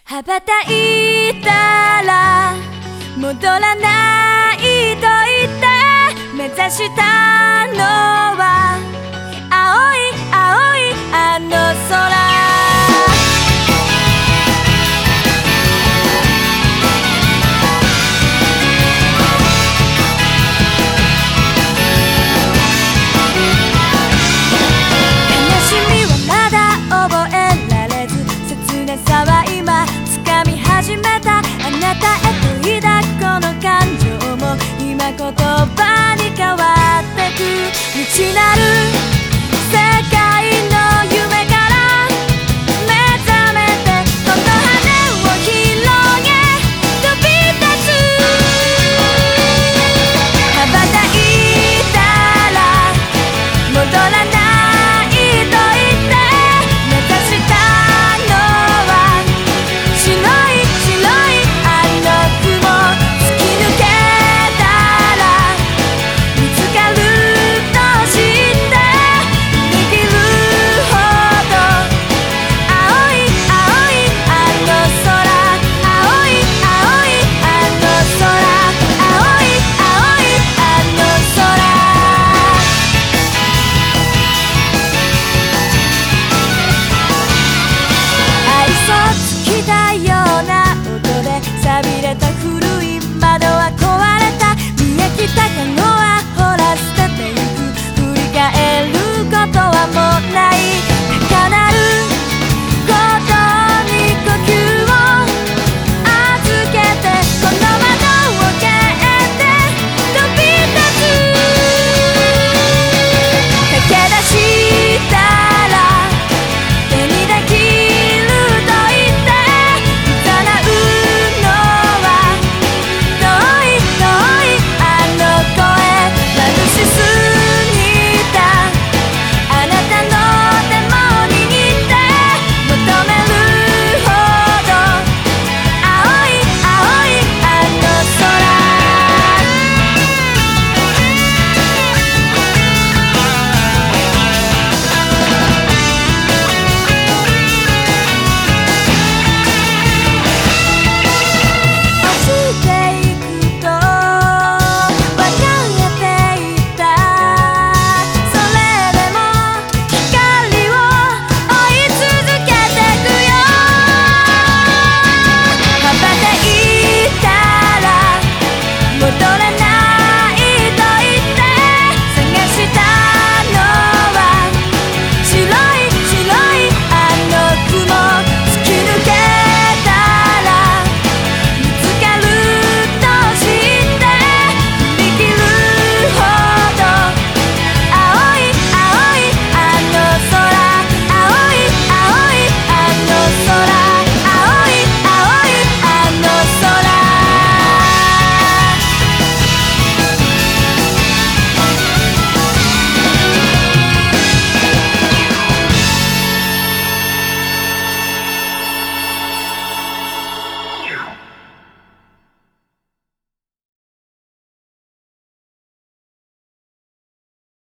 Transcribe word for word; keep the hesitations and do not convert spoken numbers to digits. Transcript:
羽ばたいたら戻らないと言って目指したのは青い青いあの空。始めたあなたへと抱くこの感情も今言葉に変わってく未知なる世界の夢から目覚めてこの羽を広げ飛び立つ。羽ばたいたら戻らないと言って目指したのは白い錆びれた古い窓は壊れた見えきた可能